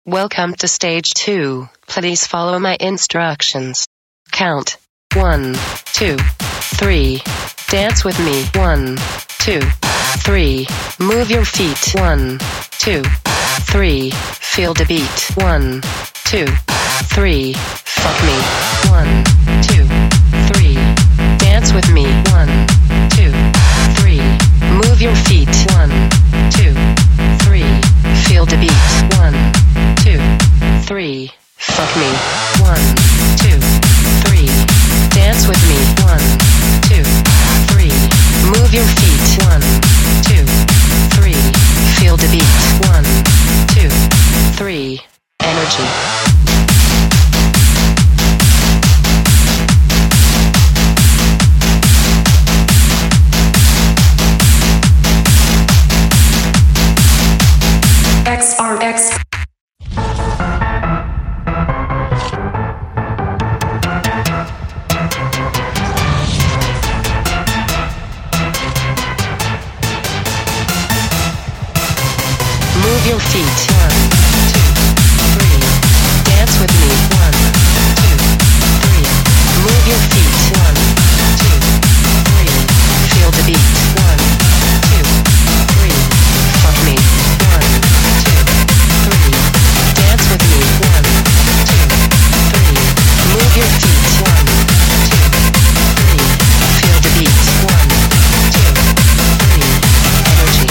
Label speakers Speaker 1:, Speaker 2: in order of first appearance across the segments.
Speaker 1: Welcome to stage 2. Please follow my instructions. Count. 1, 2, 3. Dance with me. 1, 2, 3. Move your feet. 1, 2, 3. Feel the beat. 1, 2, 3. Fuck me. 1, 2, 3. Dance with me. 1, 2, 3. Move your feet. 1, 2, 3. Feel the beat. 1, 2, 3. Fuck me. 1, 2, 3. Dance with me. 1, 2, 3. Move your feet. 1, 2, 3. Feel the beat. 1, 2, 3. Energy.
Speaker 2: XRX.
Speaker 1: Move your feet. 1, 2, 3. Dance with me. 1, 2, 3. Move your feet. 1, 2, 3. Feel the beat. 1, 2, 3. Fuck me. 1, 2, 3. Dance with me. 1, 2, 3. Move your feet. 1, 2, 3. Feel the beat. 1, 2, 3. Energy.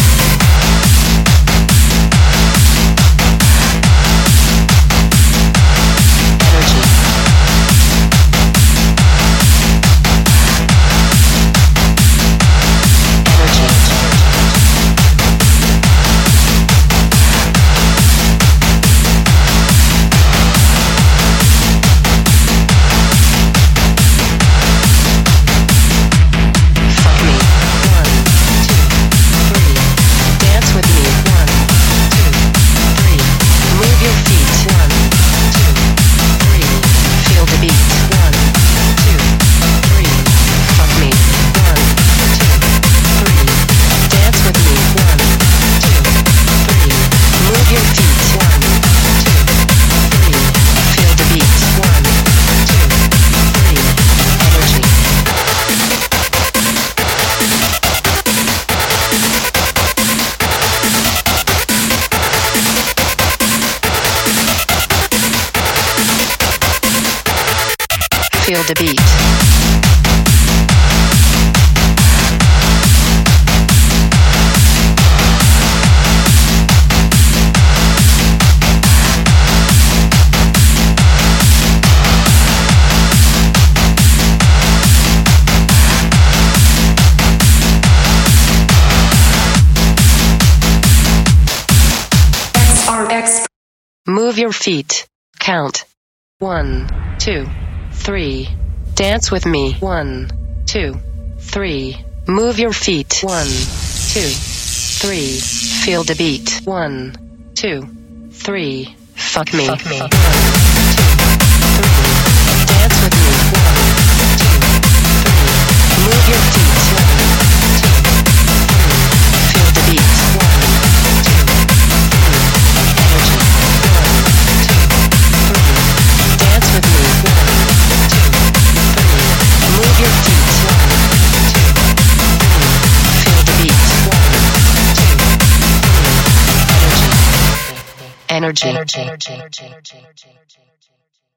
Speaker 1: Feel the beat.
Speaker 2: XRX.
Speaker 1: Move your feet. Count. 1, 2, 3. Dance with me. 1, 2, 3. Move your feet. 1, 2, 3. Feel the beat. 1, 2, 3. Fuck me. Fuck me. 1, 2, 3. Dance with me. 1, 2, 3. Move your feet. 1, 2, 3. Feel the beat. 1, 2, 3. Energy. 1, 2, 3. Dance with me. 1, 2, 3. Move your feet. 1, 2, 3. Feel the beat. 1, 2, 3. Energy. Energy. Energy. Energy. Energy. Energy. Energy.